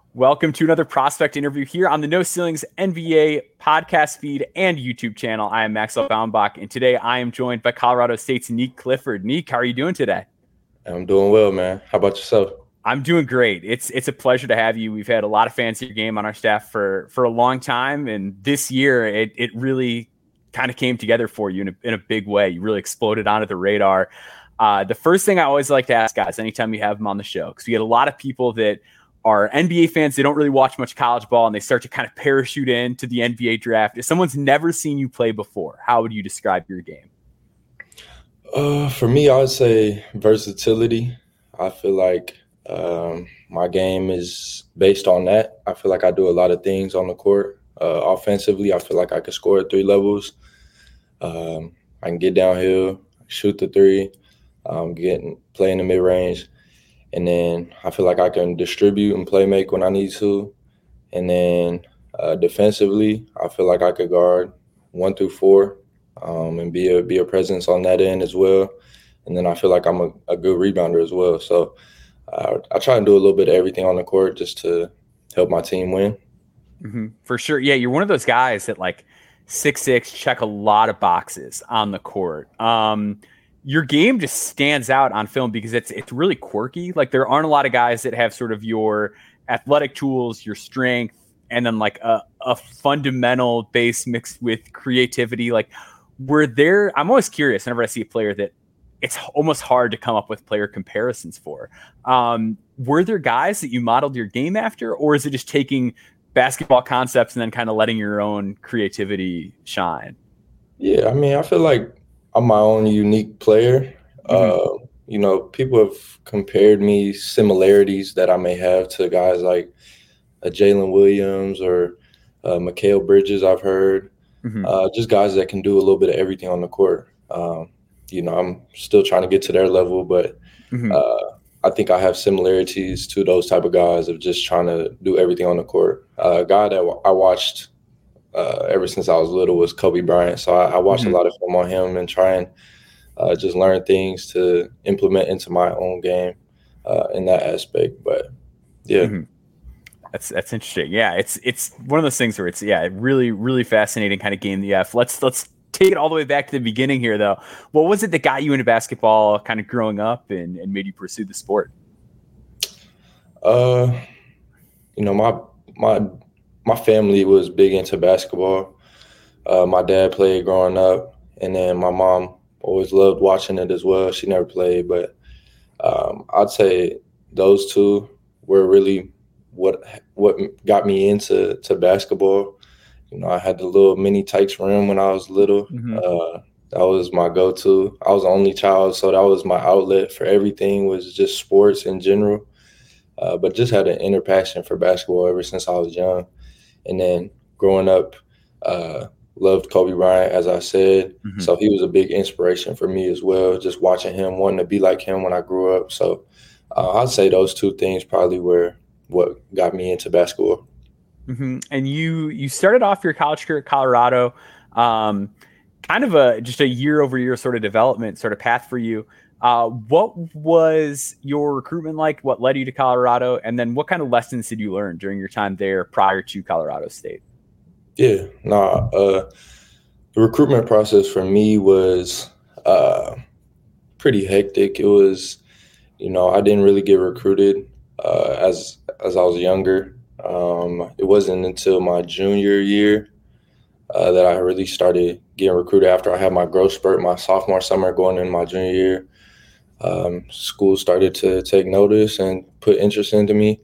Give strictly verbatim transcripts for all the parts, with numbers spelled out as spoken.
Welcome to another prospect interview here on the No Ceilings N B A podcast feed and YouTube channel. I am Maxwell Baumbach, and today I am joined by Colorado State's Nique Clifford. Nique, how are you doing today? I'm doing well, man. How about yourself? I'm doing great. It's it's a pleasure to have you. We've had a lot of fans of your game on our staff for, for a long time, and this year it it really kind of came together for you in a, in a big way. You really exploded onto the radar. Uh, the first thing I always like to ask guys anytime we have them on the show, because we get a lot of people that are N B A fans, they don't really watch much college ball, and they start to kind of parachute into the N B A draft. If someone's never seen you play before, how would you describe your game? Uh, for me, I would say versatility. I feel like um, my game is based on that. I feel like I do a lot of things on the court. Uh, offensively, I feel like I can score at three levels. Um, I can get downhill, shoot the three, um, get play in the mid range. And then I feel like I can distribute and play make when I need to. And then uh, defensively, I feel like I could guard one through four um, and be a be a presence on that end as well. And then I feel like I'm a, a good rebounder as well. So uh, I try and do a little bit of everything on the court just to help my team win. Mm-hmm. For sure. Yeah, you're one of those guys that like six six, check a lot of boxes on the court. Um, your game just stands out on film because it's it's really quirky. Like there aren't a lot of guys that have sort of your athletic tools, your strength, and then like a, a fundamental base mixed with creativity. Like were there, I'm always curious whenever I see a player that it's almost hard to come up with player comparisons for. Um, were there guys that you modeled your game after, or is it just taking basketball concepts and then kind of letting your own creativity shine? Yeah, I mean, I feel like I'm my own unique player. Mm-hmm. Uh, you know, people have compared me similarities that I may have to guys like uh, Jalen Williams or uh, Mikal Bridges, I've heard. Mm-hmm. Uh, just guys that can do a little bit of everything on the court. Um, you know, I'm still trying to get to their level, but mm-hmm. uh, I think I have similarities to those type of guys of just trying to do everything on the court. Uh, a guy that I watched uh, ever since I was little was Kobe Bryant. So I, I watched mm-hmm. a lot of film on him and try and uh, just learn things to implement into my own game uh, in that aspect. But yeah. Mm-hmm. That's that's interesting. Yeah, it's it's one of those things where it's yeah, really really fascinating kind of game. The F. Let's let's take it all the way back to the beginning here, though. What was it that got you into basketball, kind of growing up, and, and made you pursue the sport? Uh, you know, my my my family was big into basketball. Uh, my dad played growing up, and then my mom always loved watching it as well. She never played, but um, I'd say those two were really what what got me into to basketball. You know, I had the little mini Tykes rim when I was little. Mm-hmm. Uh, that was my go-to. I was the only child, so that was my outlet for everything, was just sports in general. Uh, but just had an inner passion for basketball ever since I was young. And then growing up, uh, loved Kobe Bryant, as I said. Mm-hmm. So he was a big inspiration for me as well, just watching him, wanting to be like him when I grew up. So uh, I'd say those two things probably were what got me into basketball. Mm-hmm. And you you started off your college career at Colorado, um, kind of a just a year over year sort of development sort of path for you. Uh, what was your recruitment like? What led you to Colorado? And then what kind of lessons did you learn during your time there prior to Colorado State? Yeah, nah, uh, the recruitment process for me was uh, pretty hectic. It was, you know, I didn't really get recruited uh, as as I was younger. Um, it wasn't until my junior year uh, that I really started getting recruited after I had my growth spurt my sophomore summer going into my junior year. Um, school started to take notice and put interest into me.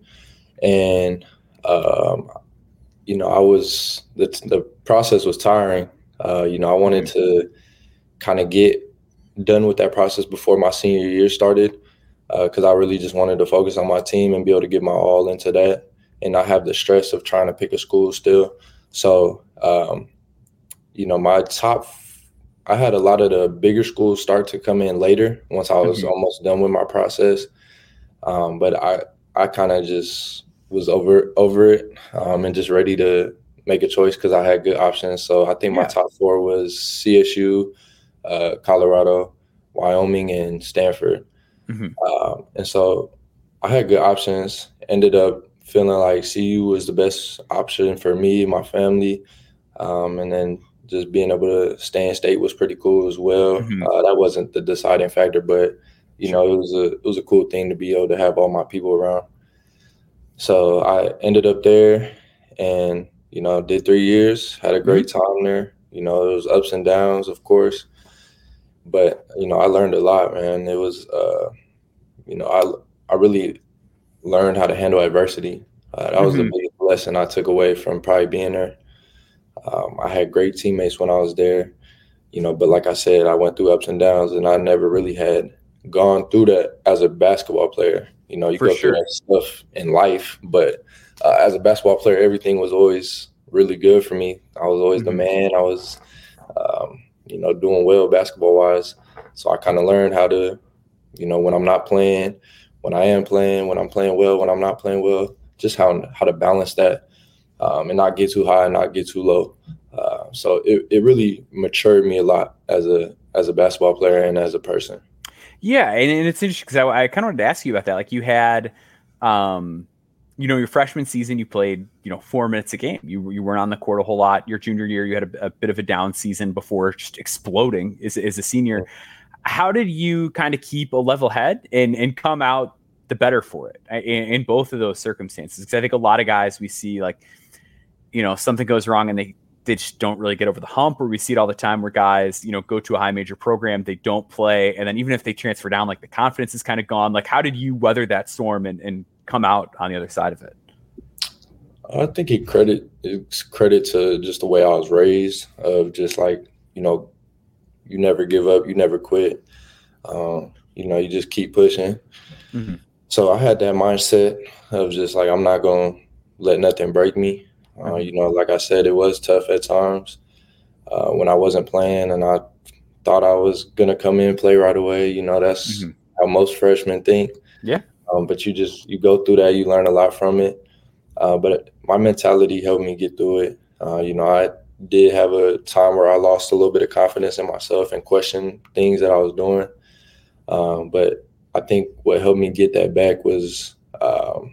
And, um, you know, I was, the, the process was tiring. Uh, you know, I wanted to kind of get done with that process before my senior year started because uh, I really just wanted to focus on my team and be able to give my all into that and not have the stress of trying to pick a school still. So, um, you know, my top I had a lot of the bigger schools start to come in later once I was mm-hmm. almost done with my process. Um, but I, I kind of just was over over it um, and just ready to make a choice because I had good options. So I think yeah. my top four was C S U, uh, Colorado, Wyoming, and Stanford. Mm-hmm. Um, and so I had good options. Ended up feeling like C U was the best option for me and my family. Um, and then just being able to stay in state was pretty cool as well. Mm-hmm. Uh, that wasn't the deciding factor, but you Sure. know, it was a it was a cool thing to be able to have all my people around. So I ended up there, and you know, did three years. Had a great Mm-hmm. time there. You know, it was ups and downs, of course, but you know, I learned a lot, man. It was, uh, you know, I I really learned how to handle adversity. Uh, that was the Mm-hmm. biggest lesson I took away from probably being there. Um, I had great teammates when I was there, you know, but like I said, I went through ups and downs, and I never really had gone through that as a basketball player. You know, you For go through sure. that stuff in life, but uh, as a basketball player, everything was always really good for me. I was always the Mm-hmm. man. I was, um, you know, doing well basketball wise. So I kind of learned how to, you know, when I'm not playing, when I am playing, when I'm playing well, when I'm not playing well, just how how to balance that um, and not get too high and not get too low. Uh, so it, it really matured me a lot as a as a basketball player and as a person. Yeah, and, and it's interesting because I, I kind of wanted to ask you about that. Like you had, um, you know, your freshman season, you played, you know, four minutes a game. You you weren't on the court a whole lot. Your junior year, you had a, a bit of a down season before just exploding as, as a senior. How did you kind of keep a level head and and come out the better for it in, in both of those circumstances? Because I think a lot of guys we see, like, you know, something goes wrong and they they just don't really get over the hump, or we see it all the time where guys, you know, go to a high major program, they don't play. And then even if they transfer down, like the confidence is kind of gone. Like, how did you weather that storm and, and come out on the other side of it? I think it credit it's credit to just the way I was raised of just like, you know, you never give up, you never quit. Um, you know, you just keep pushing. Mm-hmm. So I had that mindset of just like, I'm not going to let nothing break me. Uh, Mm-hmm. you know, like I said, it was tough at times uh, when I wasn't playing and I thought I was going to come in and play right away. You know, that's Mm-hmm. how most freshmen think. Yeah. Um, but you just, you go through that, you learn a lot from it. Uh, but my mentality helped me get through it. Uh, you know, I did have a time where I lost a little bit of confidence in myself and questioned things that I was doing. Um, but I think what helped me get that back was um,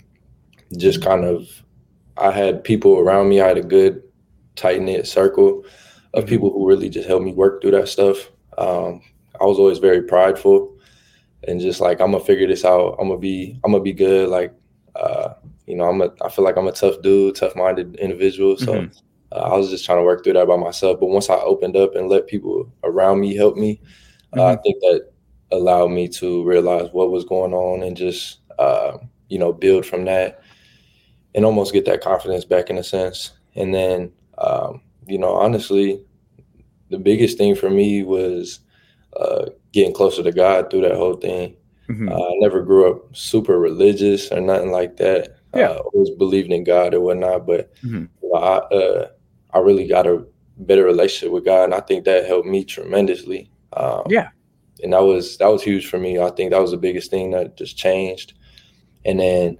just kind of, I had people around me. I had a good, tight-knit circle of Mm-hmm. people who really just helped me work through that stuff. Um, I was always very prideful and just like, I'm gonna figure this out. I'm gonna be, I'm gonna be good. Like, uh, you know, I'm a, I feel like I'm a tough dude, tough-minded individual. So Mm-hmm. uh, I was just trying to work through that by myself. But once I opened up and let people around me help me, uh, Mm-hmm. I think that allowed me to realize what was going on and just, uh, you know, build from that and almost get that confidence back in a sense. And then, um, you know, honestly, the biggest thing for me was uh, getting closer to God through that whole thing. Mm-hmm. Uh, I never grew up super religious or nothing like that. Yeah. Uh, always believed in God or whatnot, but Mm-hmm. you know, I uh, I really got a better relationship with God, and I think that helped me tremendously. Um, Yeah. and that was that was huge for me. I think that was the biggest thing that just changed. And then,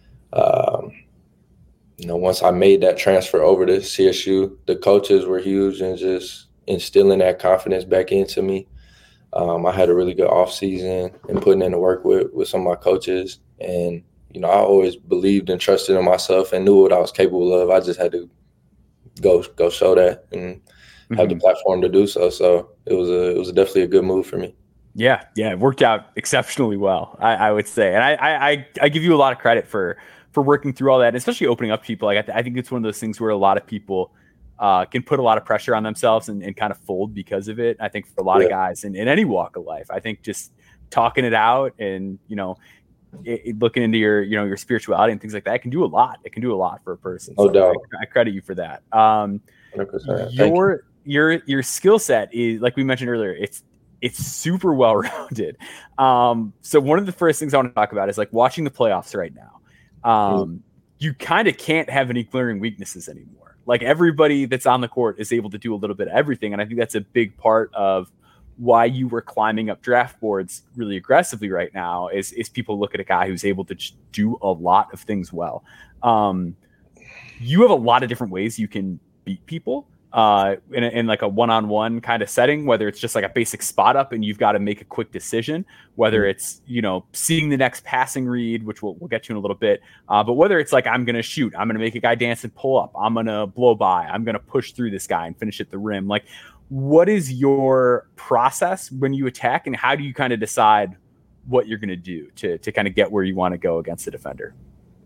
um, you know, once I made that transfer over to C S U, the coaches were huge and just instilling that confidence back into me. Um, I had a really good off season and putting in the work with, with some of my coaches. And, you know, I always believed and trusted in myself and knew what I was capable of. I just had to go go show that and Mm-hmm. have the platform to do so. So it was a it was definitely a good move for me. Yeah, yeah, it worked out exceptionally well, I, I would say, and I, I, I give you a lot of credit for for working through all that, and especially opening up to people. Like I, th- I think it's one of those things where a lot of people uh, can put a lot of pressure on themselves and, and kind of fold because of it. I think for a lot Yeah. of guys in, in any walk of life, I think just talking it out and you know, it, it looking into your you know your spirituality and things like that can do a lot. It can do a lot for a person. No so doubt. I, I credit you for that. Um, one hundred percent. your your your skill set is, like we mentioned earlier, it's it's super well rounded. Um, so one of the first things I want to talk about is like watching the playoffs right now. Um, mm-hmm. You kind of can't have any glaring weaknesses anymore. Like everybody that's on the court is able to do a little bit of everything, and I think that's a big part of why you were climbing up draft boards really aggressively right now. Is is people look at a guy who's able to just do a lot of things well. Um, you have a lot of different ways you can beat people. uh, in, a, in like a one-on-one kind of setting, whether it's just like a basic spot up and you've got to make a quick decision, whether mm-hmm. it's, you know, seeing the next passing read, which we'll, we'll get to in a little bit. Uh, but whether it's like, I'm going to shoot, I'm going to make a guy dance and pull up, I'm going to blow by, I'm going to push through this guy and finish at the rim. Like, what is your process when you attack, and how do you kind of decide what you're going to do to, to kind of get where you want to go against the defender?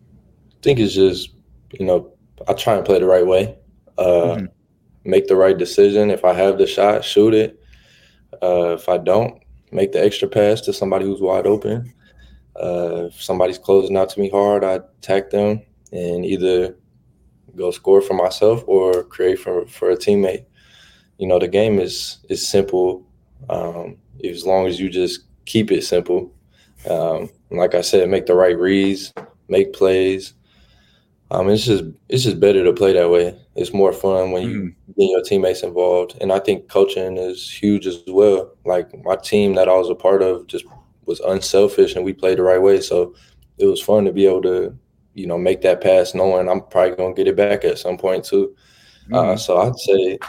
I think it's just, you know, I try and play the right way. Uh, mm-hmm. Make the right decision. If I have the shot, shoot it. Uh, if I don't, make the extra pass to somebody who's wide open. Uh, if somebody's closing out to me hard, I attack them and either go score for myself or create for, for a teammate. You know, the game is is simple um, as long as you just keep it simple. Um, like I said, make the right reads, make plays. Um, it's just it's just better to play that way. It's more fun when you mm-hmm. get your teammates involved, and I think coaching is huge as well. Like my team that I was a part of just was unselfish, and we played the right way. So it was fun to be able to, you know, make that pass, knowing I'm probably gonna get it back at some point too. Mm-hmm. Uh, so I'd say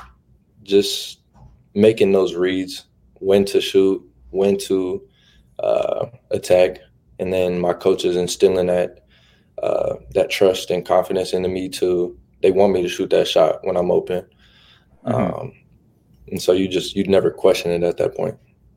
just making those reads, when to shoot, when to uh, attack, and then my coaches instilling that. Uh, that trust and confidence into me to, they want me to shoot that shot when I'm open. Mm-hmm. Um, and so you just, you'd never question it at that point.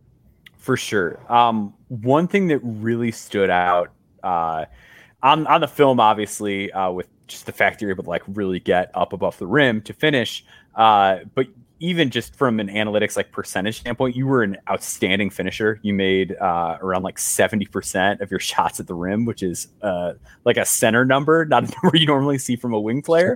For sure. Um, one thing that really stood out uh, on, on the film, obviously, uh, with just the fact you're able to like really get up above the rim to finish, uh, but even just from an analytics like percentage standpoint, you were an outstanding finisher. You made uh, around like seventy percent of your shots at the rim, which is uh, like a center number, not a number you normally see from a wing player.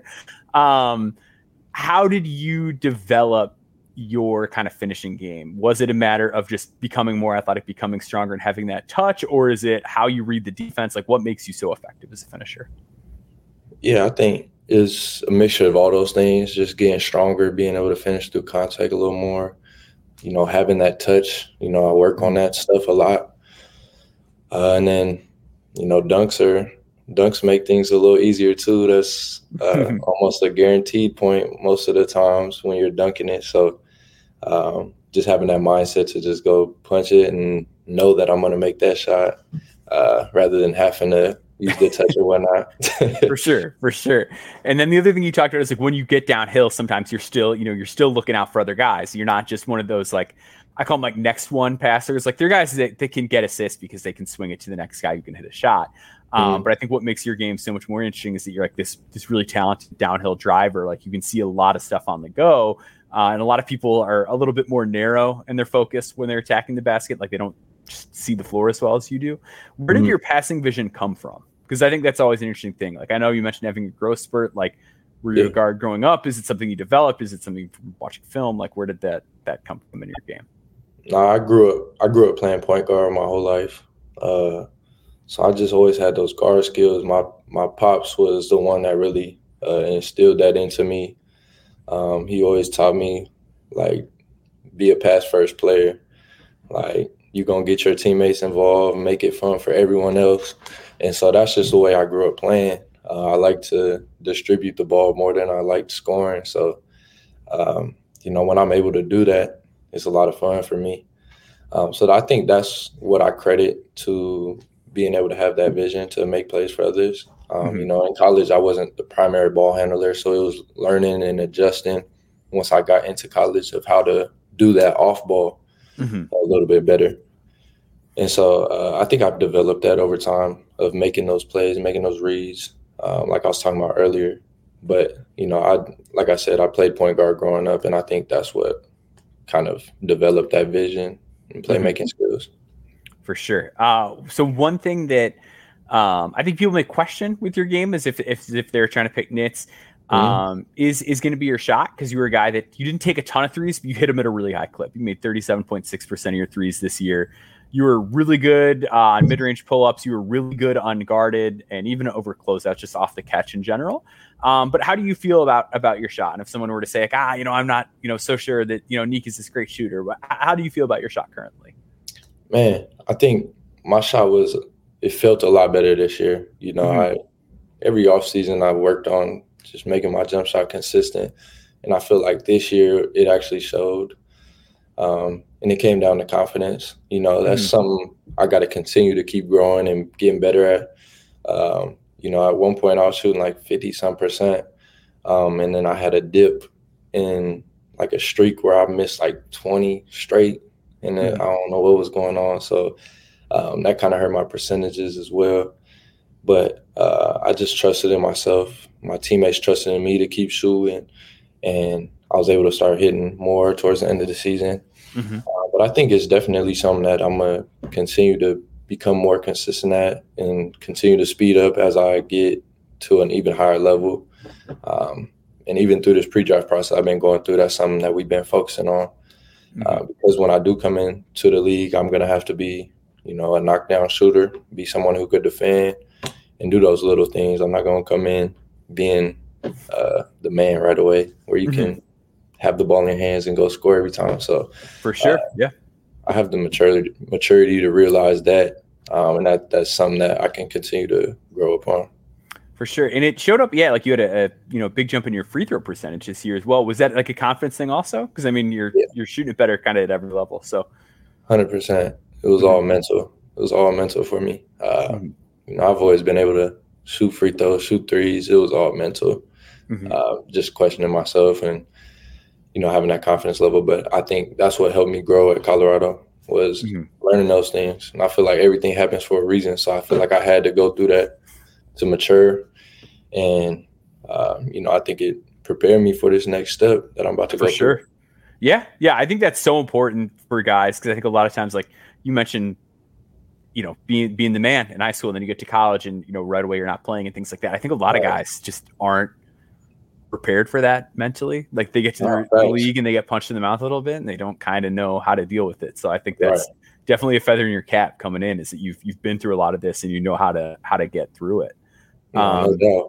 Um, how did you develop your kind of finishing game? Was it a matter of just becoming more athletic, becoming stronger, and having that touch, or is it how you read the defense? Like, what makes you so effective as a finisher? Yeah, I think it's a mixture of all those things, just getting stronger, being able to finish through contact a little more, you know, having that touch. You know, I work on that stuff a lot. Uh, and then, you know, dunks are dunks make things a little easier too. That's uh, almost a guaranteed point most of the times when you're dunking it. So um, just having that mindset to just go punch it and know that I'm going to make that shot uh, rather than having to use the touch or whatnot. For sure, for sure. And then the other thing you talked about is like when you get downhill, sometimes you're still, you know, you're still looking out for other guys. You're not just one of those, like, I call them like next one passers. Like they're guys that, that can get assists because they can swing it to the next guy who can hit a shot. Um, mm-hmm. But I think what makes your game so much more interesting is that you're like this, this really talented downhill driver. Like you can see a lot of stuff on the go. Uh, and a lot of people are a little bit more narrow in their focus when they're attacking the basket. Like they don't just see the floor as well as you do. Where did mm-hmm. your passing vision come from? Because I think that's always an interesting thing. Like I know you mentioned having a growth spurt. Like were you yeah. a guard growing up? Is it something you developed? Is it something from watching film? Like where did that that come from in your game? No, I grew up. I grew up playing point guard my whole life. Uh, so I just always had those guard skills. My my pops was the one that really uh, instilled that into me. Um, he always taught me like be a pass first player. Like you're gonna get your teammates involved, make it fun for everyone else. And so that's just the way I grew up playing. Uh, I like to distribute the ball more than I like scoring. So, um, you know, when I'm able to do that, it's a lot of fun for me. Um, so I think that's what I credit to being able to have that vision to make plays for others. Um, mm-hmm. You know, in college, I wasn't the primary ball handler, so it was learning and adjusting once I got into college of how to do that off ball mm-hmm. a little bit better. And so uh, I think I've developed that over time of making those plays, making those reads, um, like I was talking about earlier. But, you know, I like I said, I played point guard growing up, and I think that's what kind of developed that vision and playmaking mm-hmm. skills. For sure. Uh, so one thing that um, I think people may question with your game is if if, if they're trying to pick nits, um, mm-hmm. is is going to be your shot, because you were a guy that you didn't take a ton of threes, but you hit them at a really high clip. You made thirty-seven point six percent of your threes this year. You were really good uh, on mid-range pull-ups. You were really good unguarded and even over closeouts, just off the catch in general. Um, but how do you feel about about your shot? And if someone were to say, like, ah, you know, I'm not, you know, so sure that, you know, Nick is this great shooter, but how do you feel about your shot currently? Man, I think my shot was, it felt a lot better this year. You know, mm-hmm. I every offseason I worked on just making my jump shot consistent. and I feel like this year it actually showed. Um, and it came down to confidence. You know, that's mm-hmm. something I got to continue to keep growing and getting better at. Um, you know, at one point I was shooting like fifty some percent. Um, and then I had a dip in like a streak where I missed like twenty straight. And then mm-hmm. I don't know what was going on. So um, that kind of hurt my percentages as well. But uh, I just trusted in myself. My teammates trusted in me to keep shooting. And I was able to start hitting more towards the end of the season. Mm-hmm. Uh, but I think it's definitely something that I'm going to continue to become more consistent at and continue to speed up as I get to an even higher level. Um, and even through this pre-draft process I've been going through, that's something that we've been focusing on. Mm-hmm. Uh, because when I do come into the league, I'm going to have to be, you know, a knockdown shooter, be someone who could defend and do those little things. I'm not going to come in being uh, the man right away where you mm-hmm. can have the ball in your hands and go score every time. So for sure, uh, yeah, I have the maturity maturity to realize that, um, and that that's something that I can continue to grow upon. For sure, and it showed up. Yeah, like you had a, a you know big jump in your free throw percentage this year as well. Was that like a confidence thing also? Because I mean, you're yeah. you're shooting it better kind of at every level. So, one hundred percent. It was mm-hmm. all mental. It was all mental for me. Uh, mm-hmm. You know, I've always been able to shoot free throws, shoot threes. It was all mental. Mm-hmm. Uh, just questioning myself and, you know, having that confidence level. But I think that's what helped me grow at Colorado was mm-hmm. learning those things. And I feel like everything happens for a reason. So I feel like I had to go through that to mature. And, uh, you know, I think it prepared me for this next step that I'm about to for go sure. through. Yeah. Yeah. I think that's so important for guys because I think a lot of times, like you mentioned, you know, being being the man in high school and then you get to college and, you know, right away you're not playing and things like that. I think a lot right. of guys just aren't prepared for that mentally. Like they get to the, oh, the league and they get punched in the mouth a little bit and they don't kind of know how to deal with it. So I think that's right. definitely a feather in your cap coming in is that you've you've been through a lot of this and you know how to how to get through it. Um, no doubt.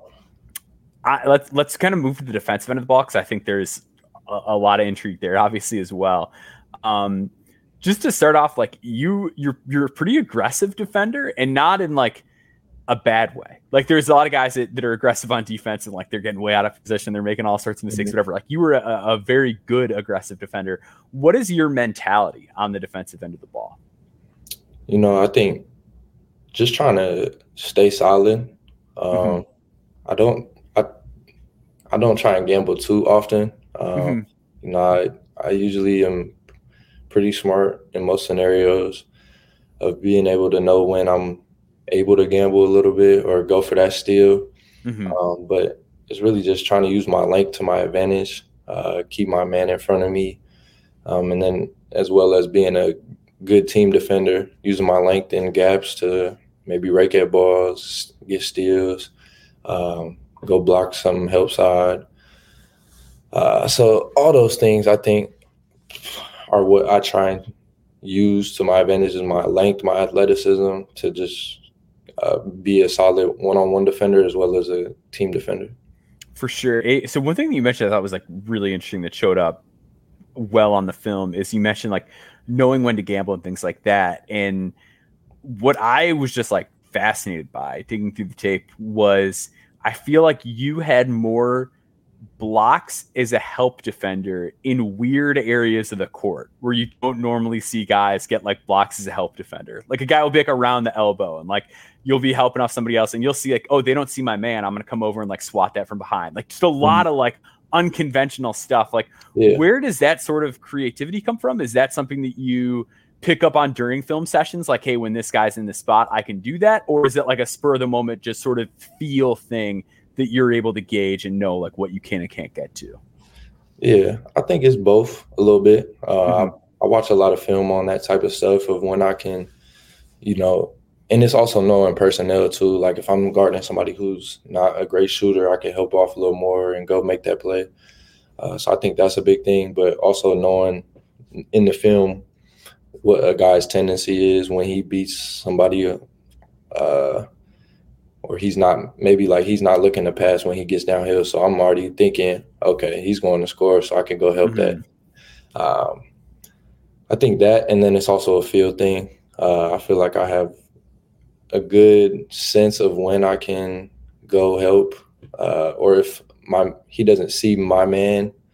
I, let's let's kind of move to the defensive end of the ball because I think there's a, a lot of intrigue there, obviously as well. Um, just to start off, like you you're you're a pretty aggressive defender and not in like a bad way. Like there's a lot of guys that, that are aggressive on defense and like they're getting way out of position. They're making all sorts of mistakes, mm-hmm. whatever. Like you were a, a very good aggressive defender. What is your mentality on the defensive end of the ball? You know, I think just trying to stay solid. Um, mm-hmm. I don't, I, I don't try and gamble too often. Um, mm-hmm. You know, I, I usually am pretty smart in most scenarios of being able to know when I'm able to gamble a little bit or go for that steal. Mm-hmm. Um, but it's really just trying to use my length to my advantage, uh, keep my man in front of me. Um, and then as well as being a good team defender, using my length in gaps to maybe rake at balls, get steals, um, go block some help side. Uh, so all those things I think are what I try and use to my advantage is my length, my athleticism to just Uh, be a solid one-on-one defender as well as a team defender. For sure. So one thing that you mentioned I thought was like really interesting that showed up well on the film is you mentioned like knowing when to gamble and things like that. And what I was just like fascinated by digging through the tape was I feel like you had more blocks as a help defender in weird areas of the court where you don't normally see guys get like blocks as a help defender. Like a guy will be like around the elbow and like you'll be helping off somebody else and you'll see like, oh, they don't see my man. I'm going to come over and like swat that from behind. Like just a lot mm-hmm. of like unconventional stuff. Like yeah. where does that sort of creativity come from? Is that something that you pick up on during film sessions? Like, hey, when this guy's in the spot, I can do that. Or is it like a spur of the moment, just sort of feel thing that you're able to gauge and know like what you can and can't get to? Yeah, I think it's both a little bit. Uh, mm-hmm. I, I watch a lot of film on that type of stuff of when I can, you know, and it's also knowing personnel too. Like if I'm guarding somebody who's not a great shooter, I can help off a little more and go make that play. Uh, so I think that's a big thing, but also knowing in the film what a guy's tendency is when he beats somebody uh, or he's not, maybe like he's not looking to pass when he gets downhill. So I'm already thinking, okay, he's going to score, so I can go help mm-hmm. that. Um, I think that, and then it's also a field thing. Uh, I feel like I have a good sense of when I can go help, uh, or if my he doesn't see my man,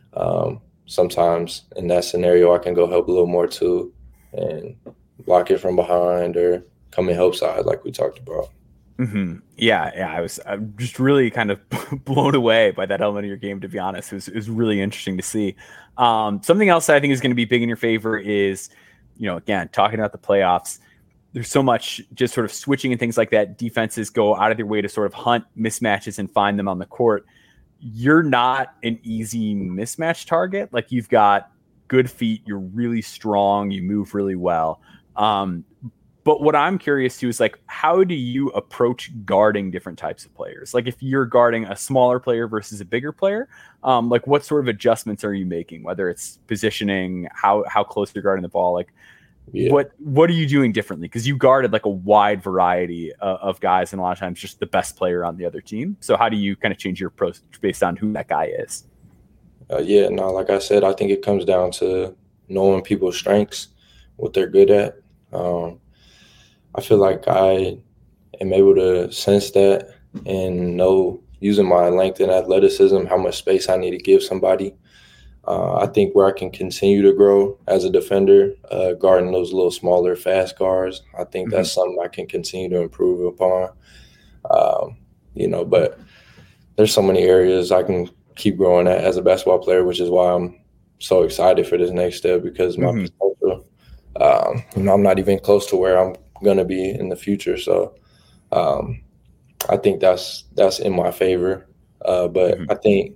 Um, sometimes in that scenario, I can go help a little more too and block it from behind or come and help side like we talked about. Mm-hmm. Yeah, yeah. I was I'm just really kind of blown away by that element of your game, to be honest. It was, it was really interesting to see. Um, something else that I think is going to be big in your favor is, you know, again, talking about the playoffs. There's so much just sort of switching and things like that. Defenses go out of their way to sort of hunt mismatches and find them on the court. You're not an easy mismatch target. Like, you've got good feet. You're really strong. You move really well. Um, But what I'm curious to is, like, how do you approach guarding different types of players? Like, if you're guarding a smaller player versus a bigger player, um, like, what sort of adjustments are you making? Whether it's positioning, how how close you're guarding the ball, like, Yeah. what what are you doing differently? Because you guarded like a wide variety uh, of guys, and a lot of times just the best player on the other team. So how do you kind of change your approach based on who that guy is? Uh, yeah, no, like I said, I think it comes down to knowing people's strengths, what they're good at. Um, I feel like I am able to sense that and know, using my length and athleticism, how much space I need to give somebody. Uh, I think where I can continue to grow as a defender, uh, guarding those little smaller, fast guards, I think that's Mm-hmm. something I can continue to improve upon. Um, you know, but there's so many areas I can keep growing at as a basketball player, which is why I'm so excited for this next step, because my Mm-hmm. potential, um, you know, I'm not even close to where I'm going to be in the future. So um, I think that's that's in my favor. Uh, but Mm-hmm. I think,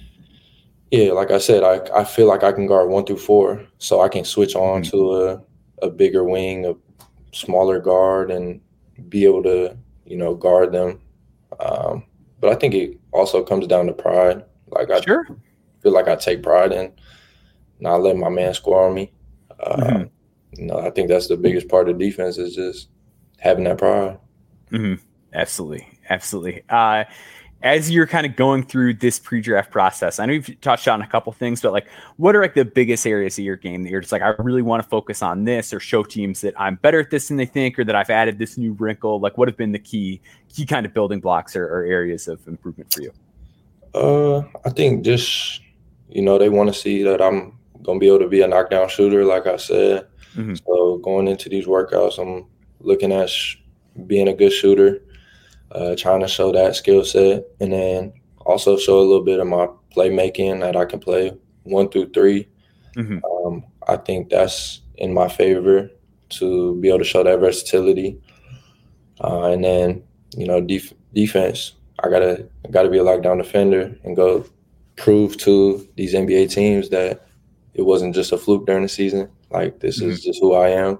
yeah, like I said, I, I feel like I can guard one through four, so I can switch on Mm-hmm. to a, a bigger wing, a smaller guard, and be able to, you know, guard them. Um, but I think it also comes down to pride. Like, I Sure. feel like I take pride in not letting my man score on me. Mm-hmm. Um, you know, I think that's the biggest part of defense, is just having that pride. Mm-hmm. Absolutely. Absolutely. Uh, as you're kind of going through this pre-draft process, I know you've touched on a couple things, but like, what are like the biggest areas of your game that you're just like, I really want to focus on this, or show teams that I'm better at this than they think, or that I've added this new wrinkle? Like, what have been the key, key kind of building blocks or, or areas of improvement for you? Uh, I think just, you know, they want to see that I'm going to be able to be a knockdown shooter, like I said. Mm-hmm. So going into these workouts, I'm looking at sh- being a good shooter, uh, trying to show that skill set, and then also show a little bit of my playmaking, that I can play one through three. Mm-hmm. Um, I think that's in my favor, to be able to show that versatility. Uh, and then, you know, def- defense, I gotta I gotta be a lockdown defender and go prove to these N B A teams that it wasn't just a fluke during the season. Like, this Mm-hmm. is just who I am.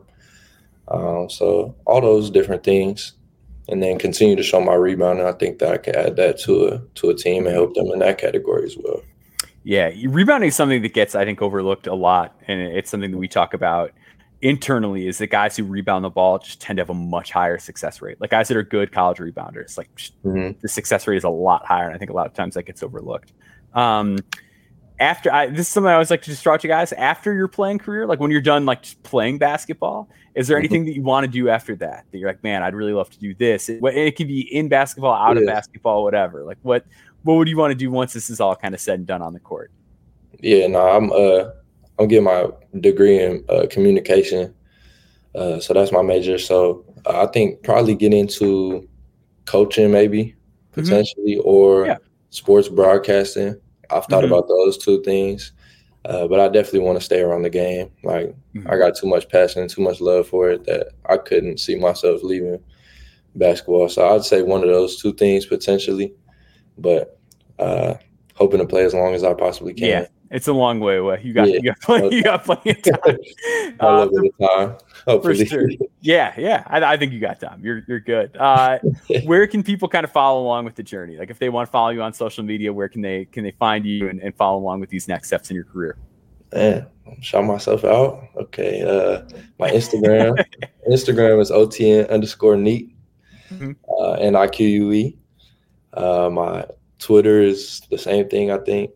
Um, so all those different things, and then continue to show my rebounding. I think that I can add that to a to a team and Mm-hmm. help them in that category as well. Yeah, rebounding is something that gets, I think, overlooked a lot, and it's something that we talk about internally. Is that guys who rebound the ball just tend to have a much higher success rate. Like, guys that are good college rebounders, like, Mm-hmm. the success rate is a lot higher, and I think a lot of times that gets overlooked. Um, after I, this is something I always like to just throw at you guys. After your playing career, like when you're done, like just playing basketball, is there Mm-hmm. anything that you want to do after that? That you're like, man, I'd really love to do this. It, it could be in basketball, out of Yeah, basketball, whatever. Like, what what would you want to do once this is all kind of said and done on the court? yeah. No, I'm uh I'm getting my degree in uh, communication. Uh, so that's my major. So uh, I think probably get into coaching, maybe Mm-hmm. potentially, Yeah. or sports broadcasting. I've thought Mm-hmm. about those two things, uh, but I definitely want to stay around the game. Like, Mm-hmm. I got too much passion and too much love for it that I couldn't see myself leaving basketball. So I'd say one of those two things potentially, but uh, hoping to play as long as I possibly Yeah, can. it's a long way away. You got Yeah, you got plenty, no you got plenty of time. a Uh, little for, bit of time, for hopefully. sure. Yeah, yeah. I, I think you got time. You're you're good. Uh, where can people kind of follow along with the journey? Like, if they want to follow you on social media, where can they can they find you and, and follow along with these next steps in your career? Man, shout myself out. Okay. Uh, my Instagram, Instagram is O T N underscore neat, Mhm. uh, N I Q U E. Uh, my Twitter is the same thing, I think.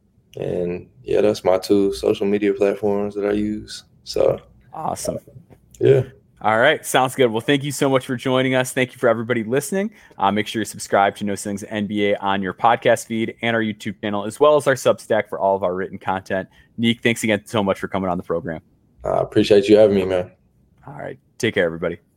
And yeah, that's my two social media platforms that I use. So Awesome. yeah. All right. Sounds good. Well, thank you so much for joining us. Thank you for everybody listening. Uh, make sure you subscribe to No Ceilings N B A on your podcast feed and our YouTube channel, as well as our Substack for all of our written content. Neek, thanks again so much for coming on the program. I uh, appreciate you having me, man. All right. Take care, everybody.